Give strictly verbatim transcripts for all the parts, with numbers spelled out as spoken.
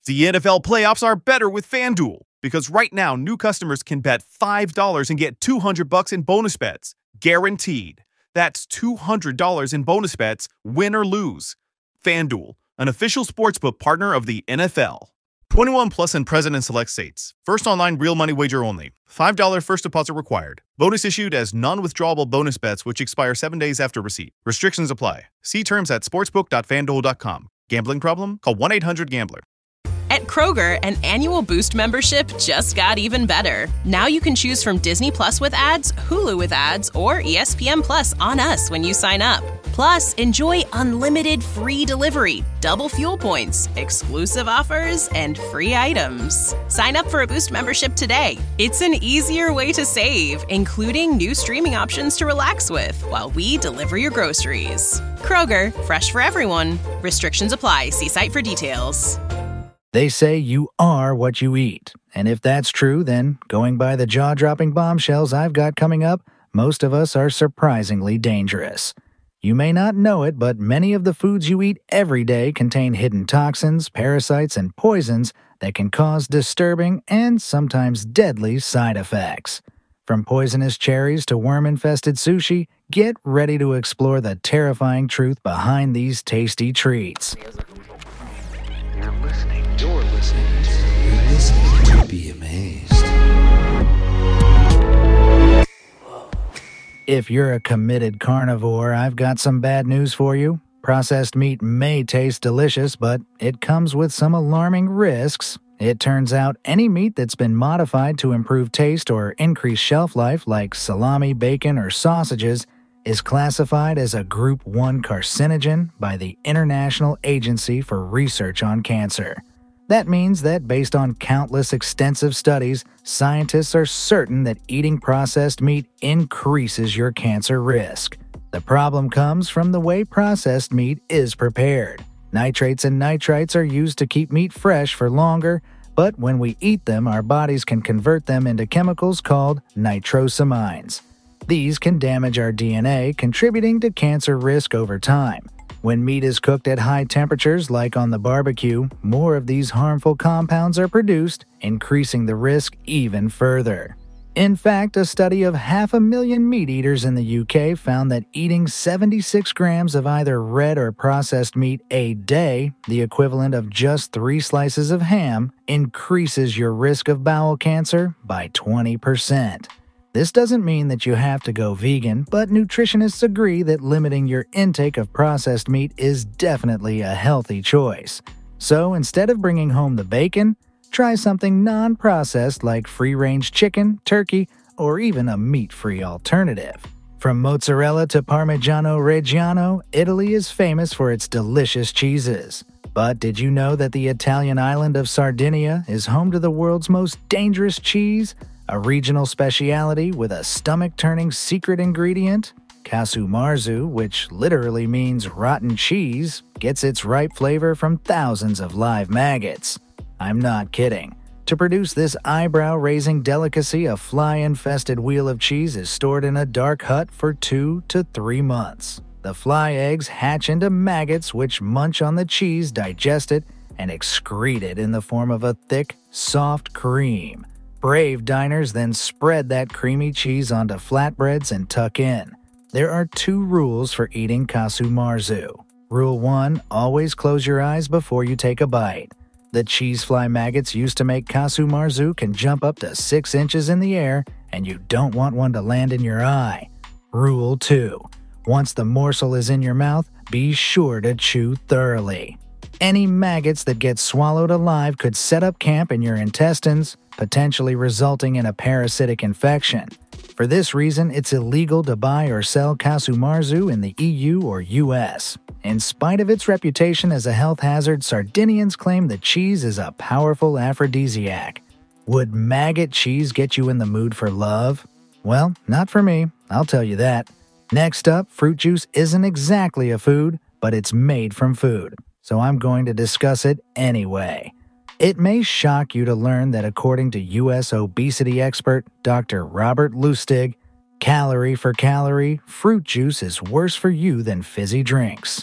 The N F L playoffs are better with FanDuel because right now new customers can bet five dollars and get two hundred bucks in bonus bets, guaranteed. That's two hundred dollars in bonus bets, win or lose. FanDuel, an official sportsbook partner of the N F L. twenty-one plus and present in select states. First online real money wager only. five dollars first deposit required. Bonus issued as non-withdrawable bonus bets which expire seven days after receipt. Restrictions apply. See terms at sportsbook dot fan duel dot com. Gambling problem? Call one eight hundred gambler. At Kroger, an annual Boost membership just got even better. Now you can choose from Disney Plus with ads, Hulu with ads, or E S P N Plus on us when you sign up. Plus, enjoy unlimited free delivery, double fuel points, exclusive offers, and free items. Sign up for a Boost membership today. It's an easier way to save, including new streaming options to relax with while we deliver your groceries. Kroger, fresh for everyone. Restrictions apply. See site for details. They say you are what you eat. And if that's true, then, going by the jaw-dropping bombshells I've got coming up, most of us are surprisingly dangerous. You may not know it, but many of the foods you eat every day contain hidden toxins, parasites, and poisons that can cause disturbing and sometimes deadly side effects. From poisonous cherries to worm-infested sushi, get ready to explore the terrifying truth behind these tasty treats. You're listening. You're listening to. You're listening to Be Amazed. If you're a committed carnivore, I've got some bad news for you. Processed meat may taste delicious, but it comes with some alarming risks. It turns out any meat that's been modified to improve taste or increase shelf life, like salami, bacon, or sausages, is classified as a Group one carcinogen by the International Agency for Research on Cancer. That means that based on countless extensive studies, scientists are certain that eating processed meat increases your cancer risk. The problem comes from the way processed meat is prepared. Nitrates and nitrites are used to keep meat fresh for longer, but when we eat them, our bodies can convert them into chemicals called nitrosamines. These can damage our D N A, contributing to cancer risk over time. When meat is cooked at high temperatures, like on the barbecue, more of these harmful compounds are produced, increasing the risk even further. In fact, a study of half a million meat eaters in the U K found that eating seventy-six grams of either red or processed meat a day, the equivalent of just three slices of ham, increases your risk of bowel cancer by twenty percent. This doesn't mean that you have to go vegan, but nutritionists agree that limiting your intake of processed meat is definitely a healthy choice. So instead of bringing home the bacon, try something non-processed like free-range chicken, turkey, or even a meat-free alternative. From mozzarella to Parmigiano Reggiano, Italy is famous for its delicious cheeses. But did you know that the Italian island of Sardinia is home to the world's most dangerous cheese? A regional speciality with a stomach-turning secret ingredient? Casu Marzu, which literally means rotten cheese, gets its ripe flavor from thousands of live maggots. I'm not kidding. To produce this eyebrow-raising delicacy, a fly-infested wheel of cheese is stored in a dark hut for two to three months. The fly eggs hatch into maggots which munch on the cheese, digest it, and excrete it in the form of a thick, soft cream. Brave diners then spread that creamy cheese onto flatbreads and tuck in. There are two rules for eating Casu Marzu. Rule one, always close your eyes before you take a bite. The cheese fly maggots used to make Casu Marzu can jump up to six inches in the air, and you don't want one to land in your eye. Rule two, once the morsel is in your mouth, be sure to chew thoroughly. Any maggots that get swallowed alive could set up camp in your intestines, potentially resulting in a parasitic infection. For this reason, it's illegal to buy or sell Casu Marzu in the E U or U S. In spite of its reputation as a health hazard, Sardinians claim the cheese is a powerful aphrodisiac. Would maggot cheese get you in the mood for love? Well, not for me, I'll tell you that. Next up, fruit juice isn't exactly a food, but it's made from food. So I'm going to discuss it anyway. It may shock you to learn that according to U S obesity expert Doctor Robert Lustig, calorie for calorie, fruit juice is worse for you than fizzy drinks.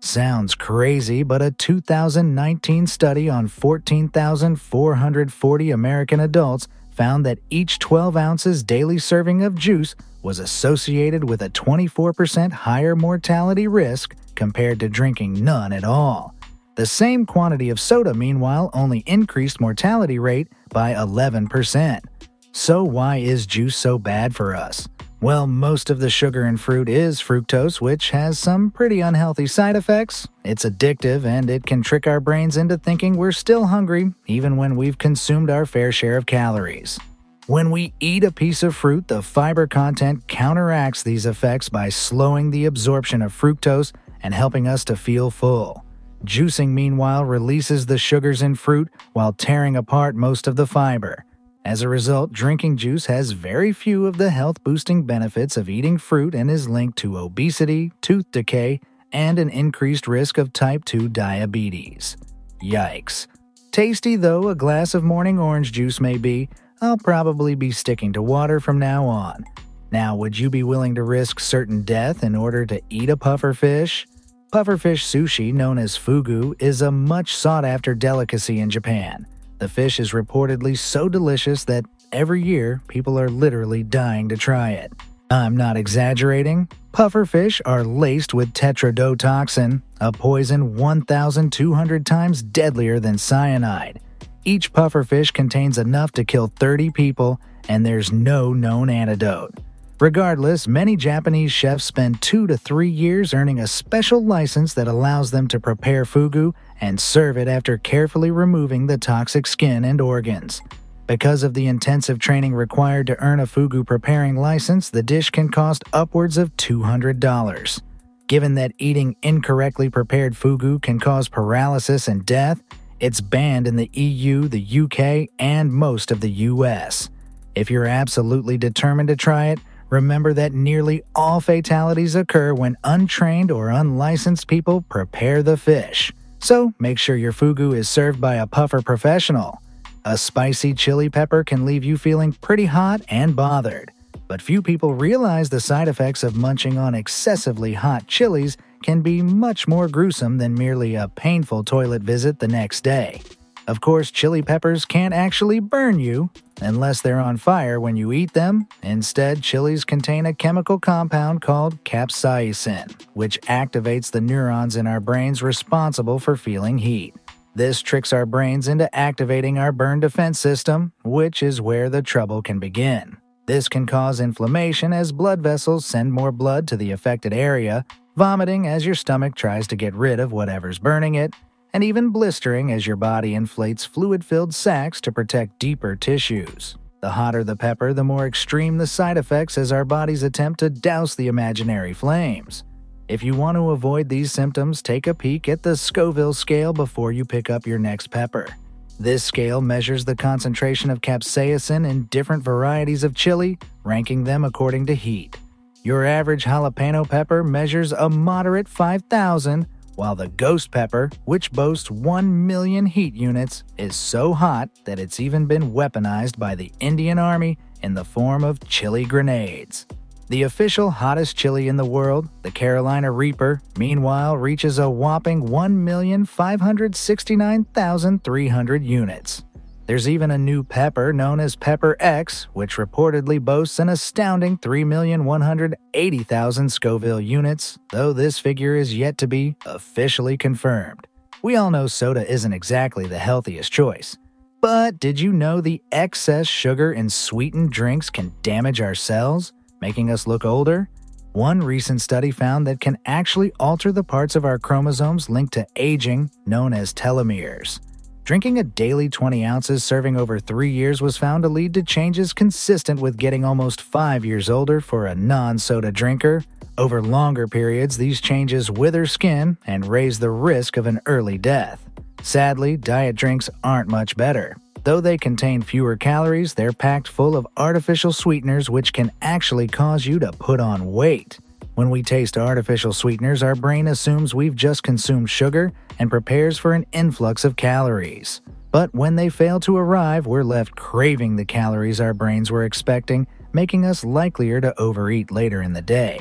Sounds crazy, but a two thousand nineteen study on fourteen thousand four hundred forty American adults found that each twelve ounces daily serving of juice was associated with a twenty-four percent higher mortality risk compared to drinking none at all. The same quantity of soda, meanwhile, only increased mortality rate by eleven percent. So why is juice so bad for us? Well, most of the sugar in fruit is fructose, which has some pretty unhealthy side effects. It's addictive, and it can trick our brains into thinking we're still hungry, even when we've consumed our fair share of calories. When we eat a piece of fruit, the fiber content counteracts these effects by slowing the absorption of fructose and helping us to feel full. Juicing, meanwhile, releases the sugars in fruit while tearing apart most of the fiber. As a result, drinking juice has very few of the health-boosting benefits of eating fruit and is linked to obesity, tooth decay, and an increased risk of type two diabetes. Yikes. Tasty though a glass of morning orange juice may be, I'll probably be sticking to water from now on. Now, would you be willing to risk certain death in order to eat a pufferfish? Pufferfish sushi, known as fugu, is a much sought-after delicacy in Japan. The fish is reportedly so delicious that every year people are literally dying to try it. I'm not exaggerating. Pufferfish are laced with tetrodotoxin, a poison one thousand two hundred times deadlier than cyanide. Each pufferfish contains enough to kill thirty people, and there's no known antidote. Regardless, many Japanese chefs spend two to three years earning a special license that allows them to prepare fugu and serve it after carefully removing the toxic skin and organs. Because of the intensive training required to earn a fugu preparing license, the dish can cost upwards of two hundred dollars. Given that eating incorrectly prepared fugu can cause paralysis and death, it's banned in the E U, the U K, and most of the U S. If you're absolutely determined to try it, remember that nearly all fatalities occur when untrained or unlicensed people prepare the fish. So make sure your fugu is served by a puffer professional. A spicy chili pepper can leave you feeling pretty hot and bothered. But few people realize the side effects of munching on excessively hot chilies can be much more gruesome than merely a painful toilet visit the next day. Of course, chili peppers can't actually burn you, unless they're on fire when you eat them. Instead, chilies contain a chemical compound called capsaicin, which activates the neurons in our brains responsible for feeling heat. This tricks our brains into activating our burn defense system, which is where the trouble can begin. This can cause inflammation as blood vessels send more blood to the affected area, vomiting as your stomach tries to get rid of whatever's burning it, and even blistering as your body inflates fluid-filled sacs to protect deeper tissues. The hotter the pepper, the more extreme the side effects as our bodies attempt to douse the imaginary flames. If you want to avoid these symptoms, take a peek at the Scoville scale before you pick up your next pepper. This scale measures the concentration of capsaicin in different varieties of chili, ranking them according to heat. Your average jalapeno pepper measures a moderate five thousand, while the ghost pepper, which boasts one million heat units, is so hot that it's even been weaponized by the Indian Army in the form of chili grenades. The official hottest chili in the world, the Carolina Reaper, meanwhile reaches a whopping one million five hundred sixty-nine thousand three hundred units. There's even a new pepper known as Pepper X, which reportedly boasts an astounding three million one hundred eighty thousand Scoville units, though this figure is yet to be officially confirmed. We all know soda isn't exactly the healthiest choice. But did you know the excess sugar in sweetened drinks can damage our cells, making us look older? One recent study found that can actually alter the parts of our chromosomes linked to aging, known as telomeres. Drinking a daily twenty ounces serving over three years was found to lead to changes consistent with getting almost five years older for a non-soda drinker. Over longer periods, these changes wither skin and raise the risk of an early death. Sadly, diet drinks aren't much better. Though they contain fewer calories, they're packed full of artificial sweeteners which can actually cause you to put on weight. When we taste artificial sweeteners, our brain assumes we've just consumed sugar and prepares for an influx of calories. But when they fail to arrive, we're left craving the calories our brains were expecting, making us likelier to overeat later in the day.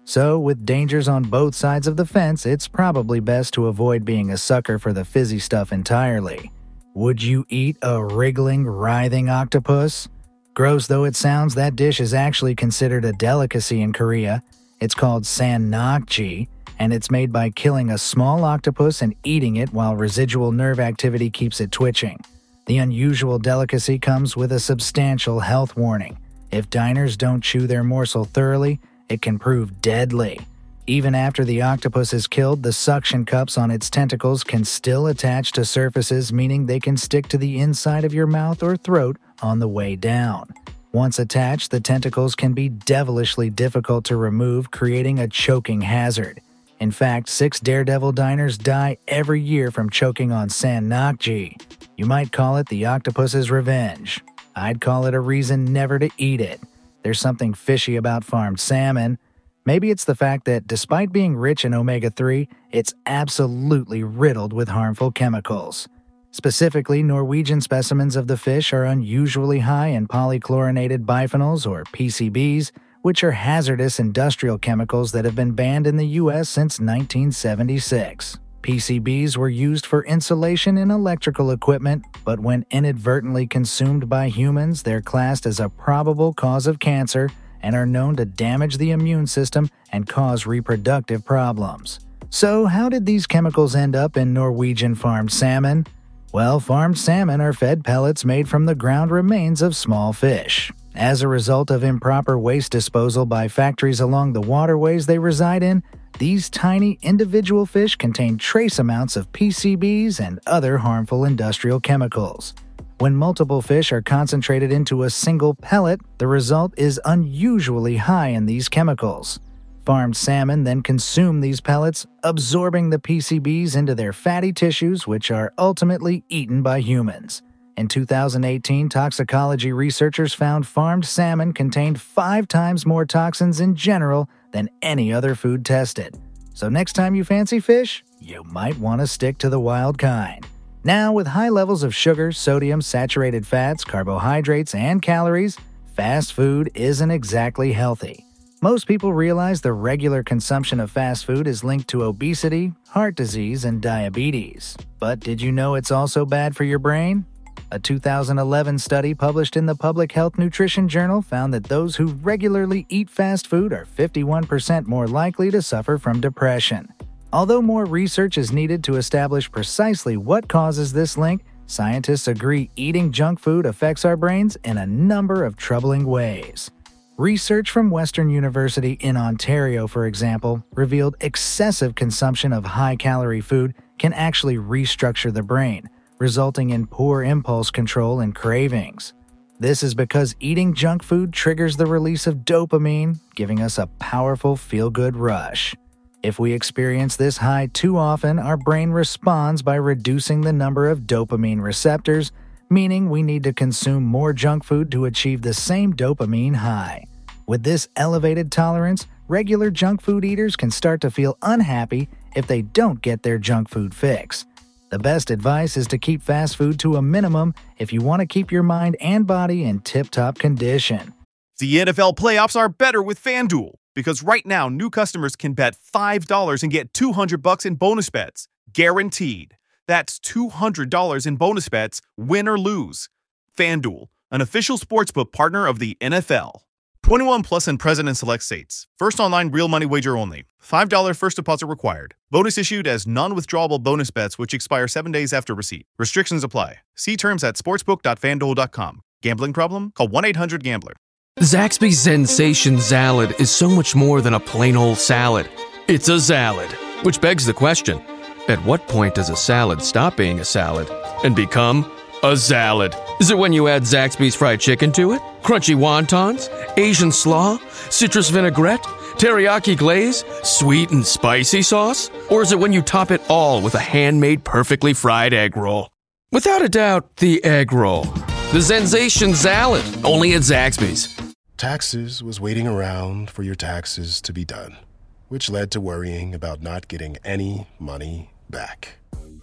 So, with dangers on both sides of the fence, it's probably best to avoid being a sucker for the fizzy stuff entirely. Would you eat a wriggling, writhing octopus? Gross though it sounds, that dish is actually considered a delicacy in Korea. It's called sannakji, and it's made by killing a small octopus and eating it while residual nerve activity keeps it twitching. The unusual delicacy comes with a substantial health warning. If diners don't chew their morsel thoroughly, it can prove deadly. Even after the octopus is killed, the suction cups on its tentacles can still attach to surfaces, meaning they can stick to the inside of your mouth or throat on the way down. Once attached, the tentacles can be devilishly difficult to remove, creating a choking hazard. In fact, six Daredevil diners die every year from choking on sannakji. You might call it the octopus's revenge. I'd call it a reason never to eat it. There's something fishy about farmed salmon. Maybe it's the fact that despite being rich in omega three, it's absolutely riddled with harmful chemicals. Specifically, Norwegian specimens of the fish are unusually high in polychlorinated biphenyls, or P C Bs, which are hazardous industrial chemicals that have been banned in the U S since nineteen seventy-six. P C Bs were used for insulation in electrical equipment, but when inadvertently consumed by humans, they're classed as a probable cause of cancer and are known to damage the immune system and cause reproductive problems. So, how did these chemicals end up in Norwegian farmed salmon? Well, farmed salmon are fed pellets made from the ground remains of small fish. As a result of improper waste disposal by factories along the waterways they reside in, these tiny individual fish contain trace amounts of P C Bs and other harmful industrial chemicals. When multiple fish are concentrated into a single pellet, the result is unusually high in these chemicals. Farmed salmon then consume these pellets, absorbing the P C Bs into their fatty tissues, which are ultimately eaten by humans. In two thousand eighteen, toxicology researchers found farmed salmon contained five times more toxins in general than any other food tested. So next time you fancy fish, you might want to stick to the wild kind. Now, with high levels of sugar, sodium, saturated fats, carbohydrates, and calories, fast food isn't exactly healthy. Most people realize the regular consumption of fast food is linked to obesity, heart disease, and diabetes. But did you know it's also bad for your brain? A two thousand eleven study published in the Public Health Nutrition Journal found that those who regularly eat fast food are fifty-one percent more likely to suffer from depression. Although more research is needed to establish precisely what causes this link, scientists agree eating junk food affects our brains in a number of troubling ways. Research from Western University in Ontario, for example, revealed excessive consumption of high-calorie food can actually restructure the brain, resulting in poor impulse control and cravings. This is because eating junk food triggers the release of dopamine, giving us a powerful feel-good rush. If we experience this high too often, our brain responds by reducing the number of dopamine receptors, meaning we need to consume more junk food to achieve the same dopamine high. With this elevated tolerance, regular junk food eaters can start to feel unhappy if they don't get their junk food fix. The best advice is to keep fast food to a minimum if you want to keep your mind and body in tip-top condition. The N F L playoffs are better with FanDuel, because right now new customers can bet five dollars and get two hundred bucks in bonus bets, guaranteed. That's two hundred dollars in bonus bets, win or lose. FanDuel, an official sportsbook partner of the N F L. twenty-one plus and present in select states. First online real money wager only. five dollars first deposit required. Bonus issued as non-withdrawable bonus bets which expire seven days after receipt. Restrictions apply. See terms at sportsbook dot fanduel dot com. Gambling problem? Call one eight hundred gambler. Zaxby's Sensation Salad is so much more than a plain old salad. It's a salad, which begs the question, at what point does a salad stop being a salad and become a salad? Is it when you add Zaxby's fried chicken to it? Crunchy wontons? Asian slaw? Citrus vinaigrette? Teriyaki glaze? Sweet and spicy sauce? Or is it when you top it all with a handmade perfectly fried egg roll? Without a doubt, the egg roll. The Sensation Salad, only at Zaxby's. Taxes was waiting around for your taxes to be done, which led to worrying about not getting any money back.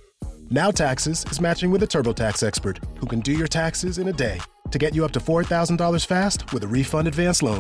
Now Taxes is matching with a TurboTax expert who can do your taxes in a day to get you up to four thousand dollars fast with a refund advance loan.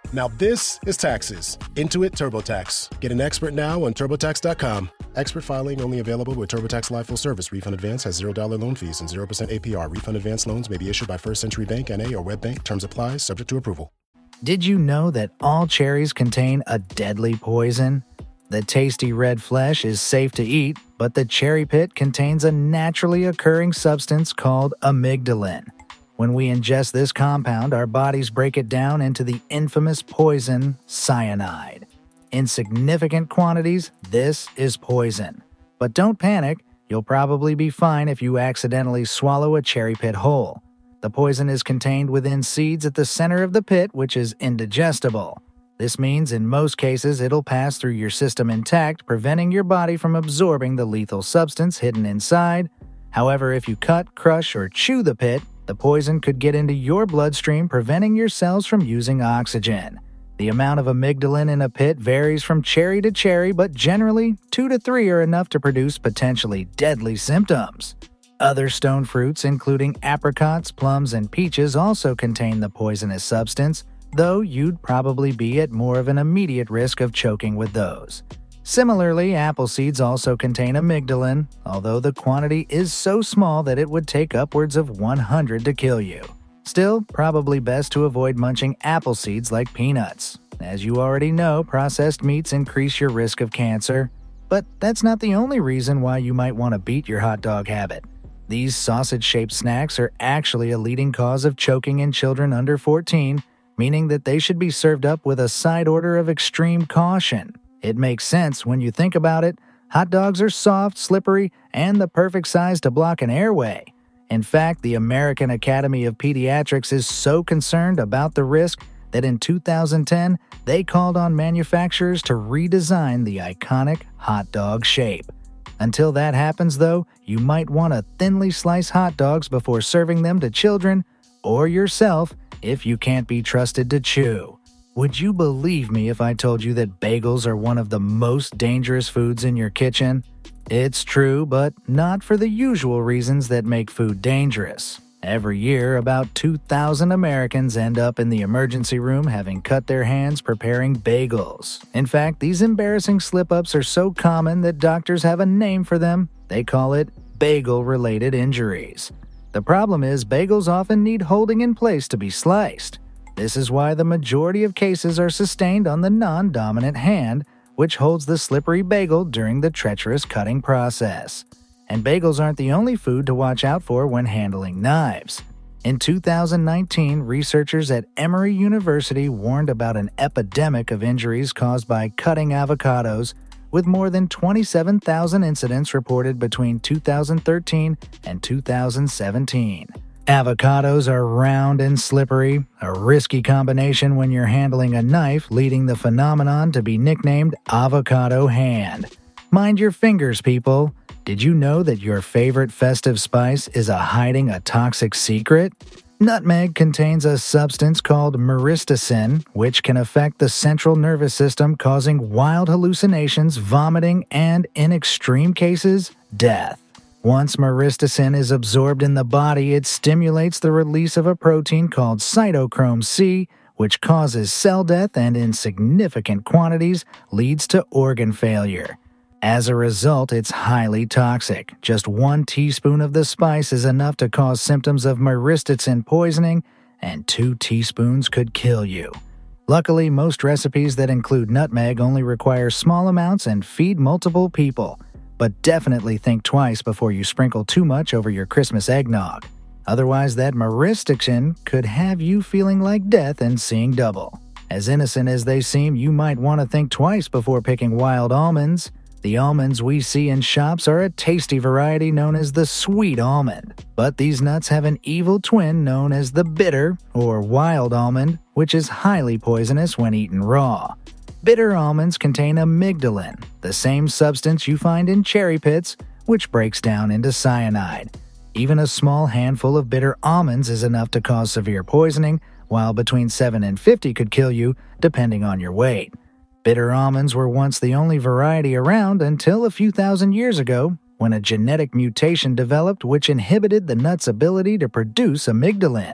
Now this is taxes. Intuit TurboTax. Get an expert now on TurboTax dot com. Expert filing only available with TurboTax Live Full Service. Refund advance has zero dollars loan fees and zero percent A P R. Refund advance loans may be issued by First Century Bank N A or WebBank. Terms apply, subject to approval. Did you know that all cherries contain a deadly poison? The tasty red flesh is safe to eat, but the cherry pit contains a naturally occurring substance called amygdalin. When we ingest this compound, our bodies break it down into the infamous poison cyanide. In significant quantities, this is poison. But don't panic, you'll probably be fine if you accidentally swallow a cherry pit whole. The poison is contained within seeds at the center of the pit, which is indigestible. This means in most cases it'll pass through your system intact, preventing your body from absorbing the lethal substance hidden inside. However, if you cut, crush, or chew the pit, the poison could get into your bloodstream, preventing your cells from using oxygen. The amount of amygdalin in a pit varies from cherry to cherry, but generally, two to three are enough to produce potentially deadly symptoms. Other stone fruits, including apricots, plums, and peaches, also contain the poisonous substance, though you'd probably be at more of an immediate risk of choking with those. Similarly, apple seeds also contain amygdalin, although the quantity is so small that it would take upwards of one hundred to kill you. Still, probably best to avoid munching apple seeds like peanuts. As you already know, processed meats increase your risk of cancer. But that's not the only reason why you might want to beat your hot dog habit. These sausage-shaped snacks are actually a leading cause of choking in children under fourteen, meaning that they should be served up with a side order of extreme caution. It makes sense when you think about it. Hot dogs are soft, slippery, and the perfect size to block an airway. In fact, the American Academy of Pediatrics is so concerned about the risk that in two thousand ten, they called on manufacturers to redesign the iconic hot dog shape. Until that happens, though, you might want to thinly slice hot dogs before serving them to children or yourself if you can't be trusted to chew. Would you believe me if I told you that bagels are one of the most dangerous foods in your kitchen? It's true, but not for the usual reasons that make food dangerous. Every year, about two thousand Americans end up in the emergency room having cut their hands preparing bagels. In fact, these embarrassing slip-ups are so common that doctors have a name for them. They call it bagel-related injuries. The problem is bagels often need holding in place to be sliced. This is why the majority of cases are sustained on the non-dominant hand, which holds the slippery bagel during the treacherous cutting process. And bagels aren't the only food to watch out for when handling knives. In two thousand nineteen, researchers at Emory University warned about an epidemic of injuries caused by cutting avocados, with more than twenty-seven thousand incidents reported between two thousand thirteen and two thousand seventeen. Avocados are round and slippery, a risky combination when you're handling a knife, leading the phenomenon to be nicknamed avocado hand. Mind your fingers, people. Did you know that your favorite festive spice is a hiding a toxic secret? Nutmeg contains a substance called myristicin, which can affect the central nervous system, causing wild hallucinations, vomiting, and, in extreme cases, death. Once myristicin is absorbed in the body, it stimulates the release of a protein called cytochrome C, which causes cell death and, in significant quantities, leads to organ failure. As a result, it's highly toxic. Just one teaspoon of the spice is enough to cause symptoms of myristicin poisoning, and two teaspoons could kill you. Luckily, most recipes that include nutmeg only require small amounts and feed multiple people. But definitely think twice before you sprinkle too much over your Christmas eggnog. Otherwise, that myristicin could have you feeling like death and seeing double. As innocent as they seem, you might want to think twice before picking wild almonds. The almonds we see in shops are a tasty variety known as the sweet almond. But these nuts have an evil twin known as the bitter, or wild almond, which is highly poisonous when eaten raw. Bitter almonds contain amygdalin, the same substance you find in cherry pits, which breaks down into cyanide. Even a small handful of bitter almonds is enough to cause severe poisoning, while between seven and fifty could kill you, depending on your weight. Bitter almonds were once the only variety around until a few thousand years ago, when a genetic mutation developed which inhibited the nut's ability to produce amygdalin.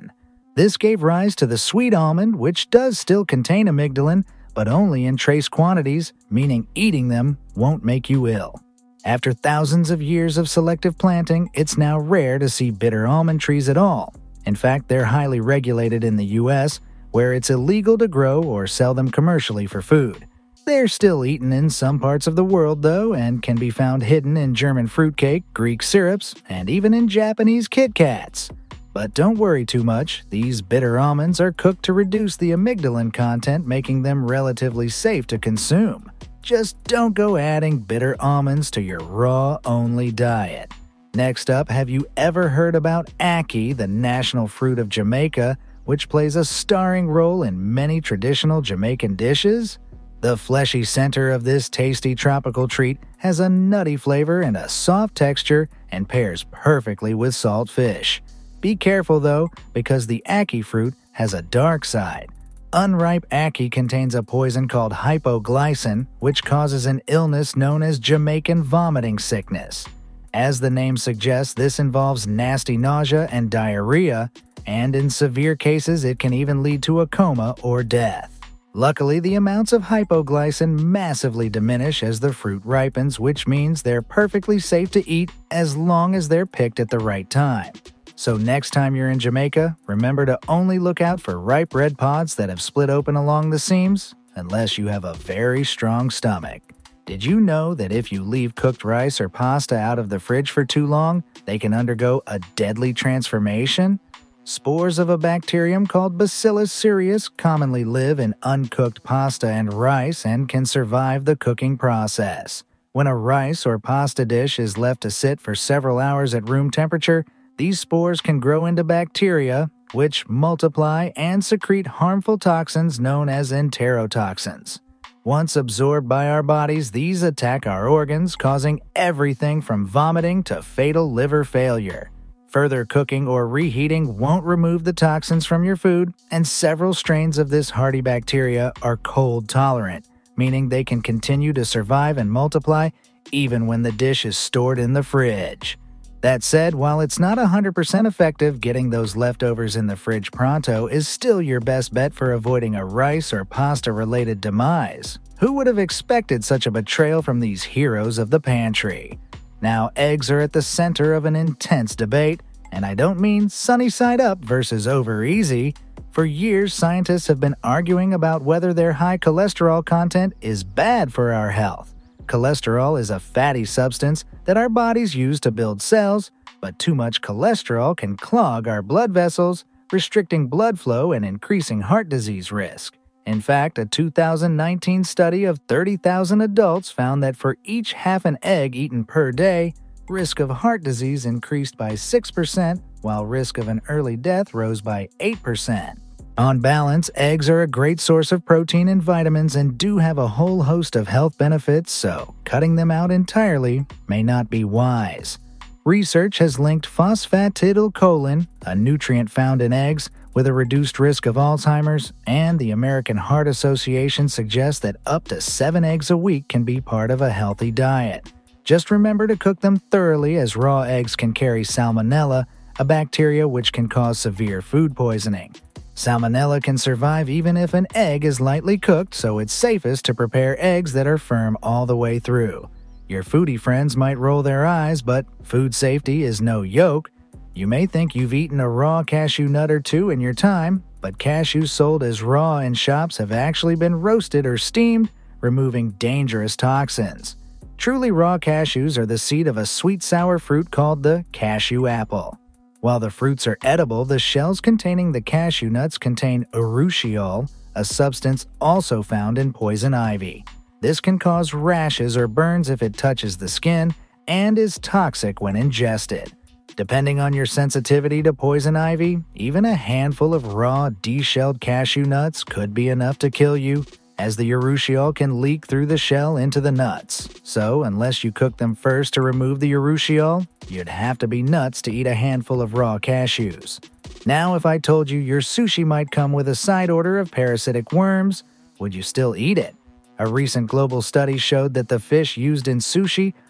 This gave rise to the sweet almond, which does still contain amygdalin, but only in trace quantities, meaning eating them won't make you ill. After thousands of years of selective planting, it's now rare to see bitter almond trees at all. In fact, they're highly regulated in the U S, where it's illegal to grow or sell them commercially for food. They're still eaten in some parts of the world, though, and can be found hidden in German fruitcake, Greek syrups, and even in Japanese Kit Kats. But don't worry too much, these bitter almonds are cooked to reduce the amygdalin content, making them relatively safe to consume. Just don't go adding bitter almonds to your raw-only diet. Next up, have you ever heard about ackee, the national fruit of Jamaica, which plays a starring role in many traditional Jamaican dishes? The fleshy center of this tasty tropical treat has a nutty flavor and a soft texture and pairs perfectly with salt fish. Be careful though, because the ackee fruit has a dark side. Unripe ackee contains a poison called hypoglycin, which causes an illness known as Jamaican vomiting sickness. As the name suggests, this involves nasty nausea and diarrhea, and in severe cases it can even lead to a coma or death. Luckily, the amounts of hypoglycin massively diminish as the fruit ripens, which means they're perfectly safe to eat as long as they're picked at the right time. So next time you're in Jamaica, remember to only look out for ripe red pods that have split open along the seams, unless you have a very strong stomach. Did you know that if you leave cooked rice or pasta out of the fridge for too long, they can undergo a deadly transformation? Spores of a bacterium called Bacillus cereus commonly live in uncooked pasta and rice and can survive the cooking process. When a rice or pasta dish is left to sit for several hours at room temperature, these spores can grow into bacteria, which multiply and secrete harmful toxins known as enterotoxins. Once absorbed by our bodies, these attack our organs, causing everything from vomiting to fatal liver failure. Further cooking or reheating won't remove the toxins from your food, and several strains of this hardy bacteria are cold tolerant, meaning they can continue to survive and multiply even when the dish is stored in the fridge. That said, while it's not one hundred percent effective, getting those leftovers in the fridge pronto is still your best bet for avoiding a rice or pasta-related demise. Who would have expected such a betrayal from these heroes of the pantry? Now, eggs are at the center of an intense debate, and I don't mean sunny side up versus over easy. For years, scientists have been arguing about whether their high cholesterol content is bad for our health. Cholesterol is a fatty substance that our bodies use to build cells, but too much cholesterol can clog our blood vessels, restricting blood flow and increasing heart disease risk. In fact, a two thousand nineteen study of thirty thousand adults found that for each half an egg eaten per day, risk of heart disease increased by six percent, while risk of an early death rose by eight percent. On balance, eggs are a great source of protein and vitamins and do have a whole host of health benefits, so cutting them out entirely may not be wise. Research has linked phosphatidylcholine, a nutrient found in eggs, with a reduced risk of Alzheimer's, and the American Heart Association suggests that up to seven eggs a week can be part of a healthy diet. Just remember to cook them thoroughly, as raw eggs can carry salmonella, a bacteria which can cause severe food poisoning. Salmonella can survive even if an egg is lightly cooked, so it's safest to prepare eggs that are firm all the way through. Your foodie friends might roll their eyes, but food safety is no joke. You may think you've eaten a raw cashew nut or two in your time, but cashews sold as raw in shops have actually been roasted or steamed, removing dangerous toxins. Truly raw cashews are the seed of a sweet-sour fruit called the cashew apple. While the fruits are edible, the shells containing the cashew nuts contain urushiol, a substance also found in poison ivy. This can cause rashes or burns if it touches the skin and is toxic when ingested. Depending on your sensitivity to poison ivy, even a handful of raw, deshelled cashew nuts could be enough to kill you, as the urushiol can leak through the shell into the nuts. So, unless you cook them first to remove the urushiol, you'd have to be nuts to eat a handful of raw cashews. Now, if I told you your sushi might come with a side order of parasitic worms, would you still eat it? A recent global study showed that the fish used in sushi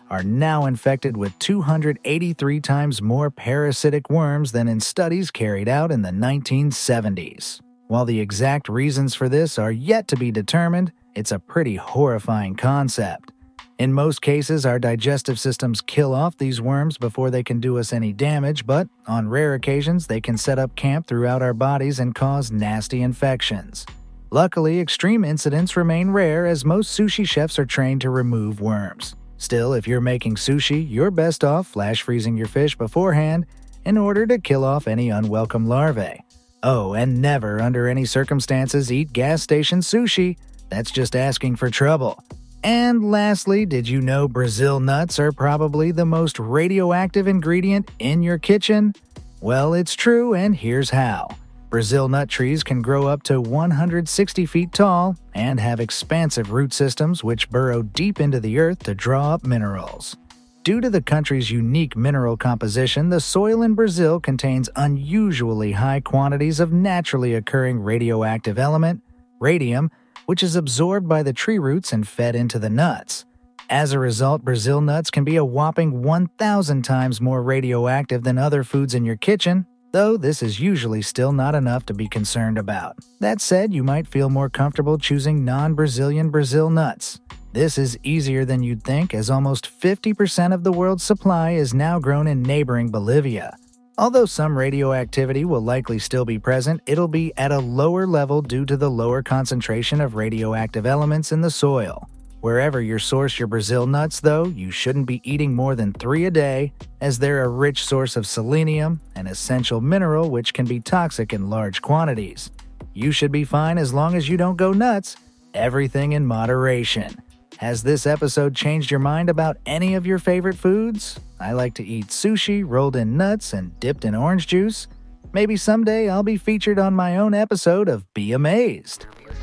are now infected with two hundred eighty-three times more parasitic worms than in studies carried out in the nineteen seventies. While the exact reasons for this are yet to be determined, it's a pretty horrifying concept. In most cases, our digestive systems kill off these worms before they can do us any damage, but on rare occasions, they can set up camp throughout our bodies and cause nasty infections. Luckily, extreme incidents remain rare as most sushi chefs are trained to remove worms. Still, if you're making sushi, you're best off flash freezing your fish beforehand in order to kill off any unwelcome larvae. Oh, and never, under any circumstances, eat gas station sushi. That's just asking for trouble. And lastly, did you know Brazil nuts are probably the most radioactive ingredient in your kitchen? Well, it's true, and here's how. Brazil nut trees can grow up to one hundred sixty feet tall and have expansive root systems which burrow deep into the earth to draw up minerals. Due to the country's unique mineral composition, the soil in Brazil contains unusually high quantities of naturally occurring radioactive element, radium, which is absorbed by the tree roots and fed into the nuts. As a result, Brazil nuts can be a whopping one thousand times more radioactive than other foods in your kitchen, though this is usually still not enough to be concerned about. That said, you might feel more comfortable choosing non-Brazilian Brazil nuts. This is easier than you'd think, as almost fifty percent of the world's supply is now grown in neighboring Bolivia. Although some radioactivity will likely still be present, it'll be at a lower level due to the lower concentration of radioactive elements in the soil. Wherever you source your Brazil nuts, though, you shouldn't be eating more than three a day, as they're a rich source of selenium, an essential mineral which can be toxic in large quantities. You should be fine as long as you don't go nuts. Everything in moderation. Has this episode changed your mind about any of your favorite foods? I like to eat sushi rolled in nuts and dipped in orange juice. Maybe someday I'll be featured on my own episode of Be Amazed.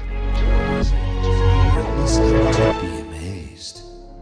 Be amazed.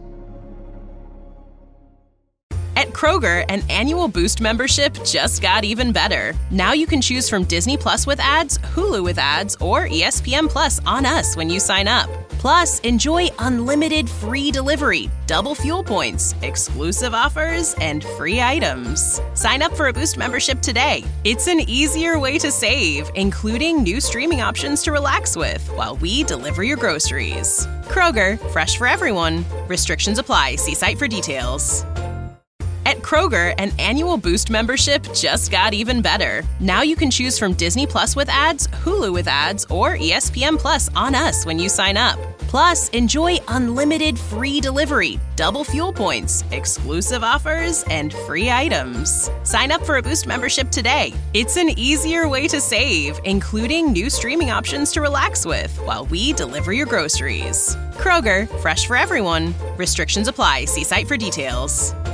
At Kroger, an annual Boost membership just got even better. Now you can choose from Disney Plus with ads, Hulu with ads, or E S P N Plus on us when you sign up. Plus, enjoy unlimited free delivery, double fuel points, exclusive offers, and free items. Sign up for a Boost membership today. It's an easier way to save, including new streaming options to relax with while we deliver your groceries. Kroger, fresh for everyone. Restrictions apply. See site for details. At Kroger, an annual Boost membership just got even better. Now you can choose from Disney Plus with ads, Hulu with ads, or E S P N Plus on us when you sign up. Plus, enjoy unlimited free delivery, double fuel points, exclusive offers, and free items. Sign up for a Boost membership today. It's an easier way to save, including new streaming options to relax with while we deliver your groceries. Kroger, fresh for everyone. Restrictions apply. See site for details.